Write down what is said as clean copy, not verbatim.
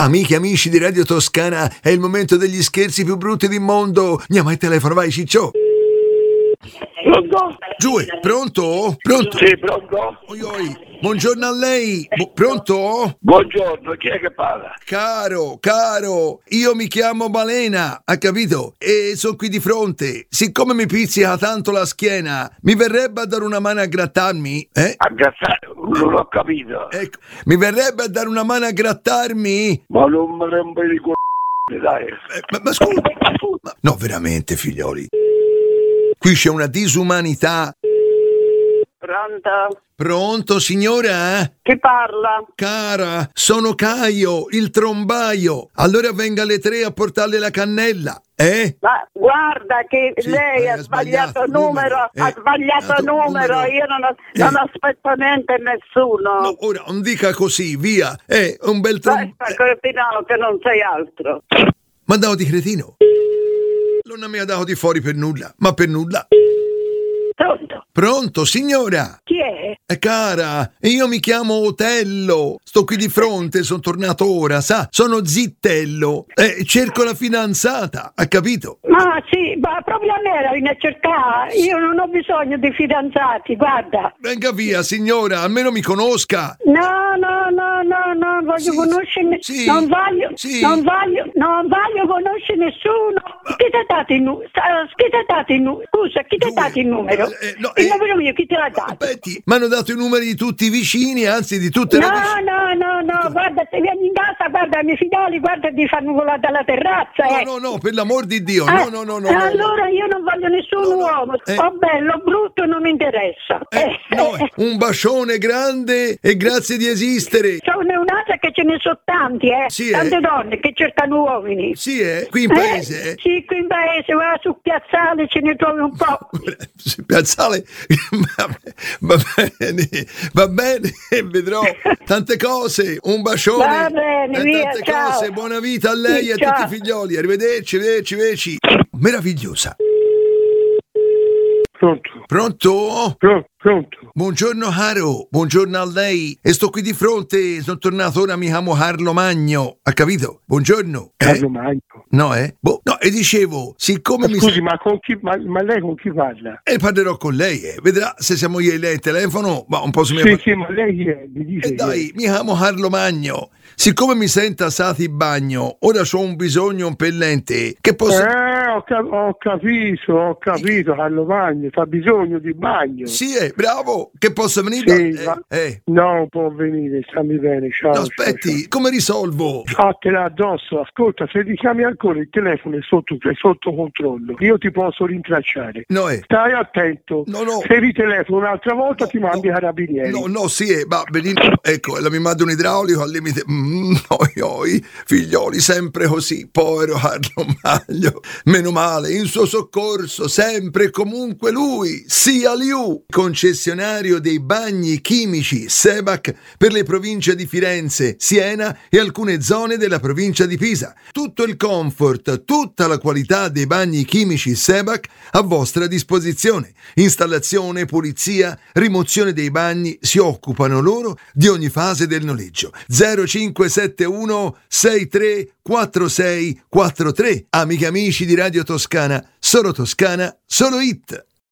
Amiche e amici di Radio Toscana, è il momento degli scherzi più brutti del mondo. Andiamo al telefono, vai Ciccio. Pronto? Giù, pronto? Pronto? Sì, pronto? Oi, oi. Buongiorno a lei. Pronto? Buongiorno, chi è che parla? Caro, io mi chiamo Balena, ha capito? E sono qui di fronte. Siccome mi pizzica tanto la schiena, mi verrebbe a dare una mano a grattarmi? A grattare? Non ho capito. Ecco, mi verrebbe a dare una mano a grattarmi? Ma non mi rompo i dai. Ma scusa. No, veramente, figlioli. Qui c'è una disumanità. Pronto? Pronto, signora? Chi parla? Cara, sono Caio, il trombaio. Allora venga alle 3 a portarle la cannella, eh? Ma guarda che Sì, lei ha sbagliato numero, ha sbagliato numero, io non aspetto niente nessuno. No, ora non dica così, via. È un bel Basta, cretino, che non sei altro. Ma dato di cretino? Non mi ha dato di fuori per nulla, ma per nulla. Pronto? Pronto, signora? Chi è? Cara, io mi chiamo Otello, sto qui di fronte, sono tornato ora, sa? Sono Zittello, cerco la fidanzata, ha capito? Ma sì, ma proprio a me la viene a cercare, io non ho bisogno di fidanzati, guarda. Venga via, signora, almeno mi conosca. No, voglio Sì, conoscere, sì, non voglio conoscere nessuno. Chi ti ha dato il numero? Scusa, chi ti ha dato il numero? Il numero mio, chi te l'ha dato? Aspetti, mi hanno dato i numeri di tutti i vicini, anzi di tutte le vicine. No, guarda, se vieni in casa, guarda, i miei fidali, guarda di farmi volare dalla terrazza. No, per l'amor di Dio, no. Allora io non voglio nessun uomo, o bello o brutto non mi interessa. Un bacione grande e grazie di esistere. Sono neonata che ce ne sono tanti, Sì, tante donne che cercano uomini. Sì, qui in paese, Sì, qui in paese, va su Piazzale, ce ne trovi un po'. Piazzale, va bene, vedrò tante cose, un bacione, Va bene, via, tante ciao. cose, buona vita a lei e a Ciao. tutti i figlioli, arrivederci, veci. Meravigliosa. Pronto? Pronto. Buongiorno caro, buongiorno a lei. E sto qui di fronte, sono tornato ora, mi chiamo Carlo Magno, ha capito? Buongiorno. Carlo Magno. No, no, e dicevo, siccome Scusi, ma con chi, ma lei con chi parla? E parlerò con lei, vedrà se siamo io e lei al telefono, ma un po' su Sì, ma lei chi è? Mi dice E dai, mi chiamo Carlo Magno. Siccome mi sento assati in bagno, ora ho un bisogno impellente che posso... ho capito, Carlo Magno, fa bisogno di bagno. Sì, bravo, che posso venire? Sì, no, può venire, stammi bene, ciao. No, aspetti, ciao. come risolvo? Fatela addosso, ascolta, se ti chiami ancora il telefono è sotto controllo, io ti posso rintracciare. No, Stai attento, No. se ritelefono un'altra volta ti mandi ai carabinieri. No, sì, ma benissimo. Ecco, la mi manda un idraulico al limite. Figlioli, sempre così, povero Carlo Magno. Meno male, in suo soccorso, sempre e comunque lui, sia Liu, concessionario dei bagni chimici Sebac per le province di Firenze, Siena e alcune zone della provincia di Pisa. Tutto il comfort, tutta la qualità dei bagni chimici Sebac a vostra disposizione. Installazione, pulizia, rimozione dei bagni, si occupano loro di ogni fase del noleggio. 0571 634643. Amiche e amici di Radio Toscana, solo Toscana, solo hit.